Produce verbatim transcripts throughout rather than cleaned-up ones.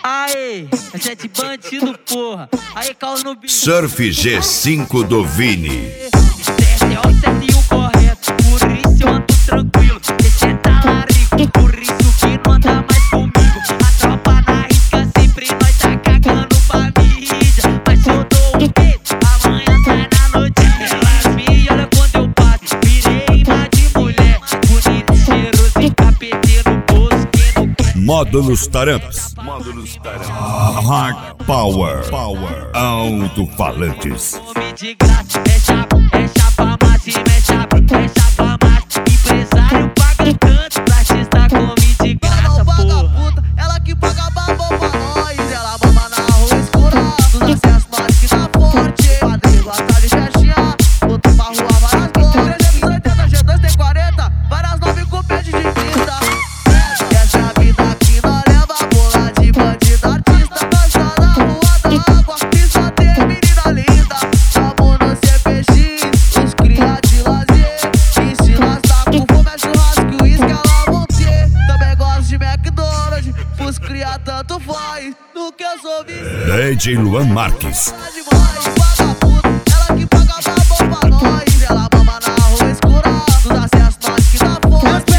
Aê, sete bandido, porra. Aí, caos no bicho. Surf G cinco do Vini. Certo é o certo e o correto, por isso eu ando tranquilo. Esse é talarico, por isso que não anda mais comigo. A tropa na risca sempre nós tá cagando pra mídia. Mas se eu dou um peito, amanhã sai na notícia. Elas me olham quando eu passo, virei imã de mulher. Bonito, cheiroso e capete no bolso. Módulos Taramps. Módulos Taramps. Hard Power. Power. Alto-falantes. Nome de graça, é chapa, é chapa mate, é chapa, é chapa mate. Empresário paga tanto, artista come de graça, porra. Ela que paga babão pra nós. Ela mama na rua escura, nos acessos mais que tá forte. Padre gosta de festinha, botou pra rua várias cores. trezentos e oitenta, G dois tem quarenta, várias nove com pé de tinta. Essa é a vida que nós leva, bola de bandido artista. Nós tá na rua da água, e só tem menina linda. Tamo no C P X, os cria de lazer. E se nós tá com fome, é churrasco e uísque, ela vão ter. Também gosto de McDonald's, os cria tanto faz. No que eu sou viciado D J Luan Marques. demais, vagabundo. Ela que paga babão pra nós. Ela mama na rua escura, nos acessos nós que dá forte.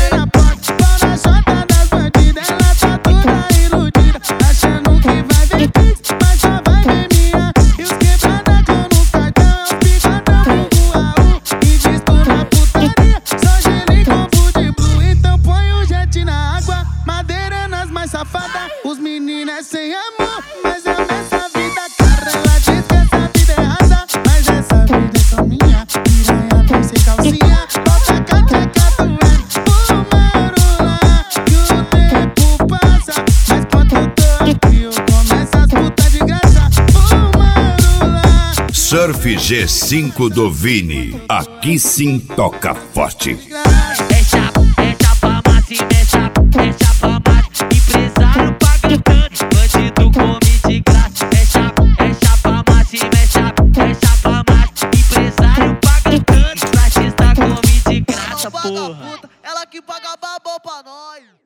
Os meninos é sem amor, mas é nessa vida, cara. Ela diz que essa vida é rasa, mas essa vida é só minha. Piranha vem sem calcinha, bota a cateca doendo. O marulá, que o tempo passa, mas quanto eu tô aqui, eu começo as putas de graça. O marulá. Surf G cinco do Vini. Aqui sim toca forte. É chapa, é chapa mate, é chapa, é chapa mate. Empresário paga tanto, bandido come de graça. É chapa, é chapa mate, é chapa, é chapa mate. Empresário paga tanto, artista come de graça, porra. Ela que paga babão pra nós.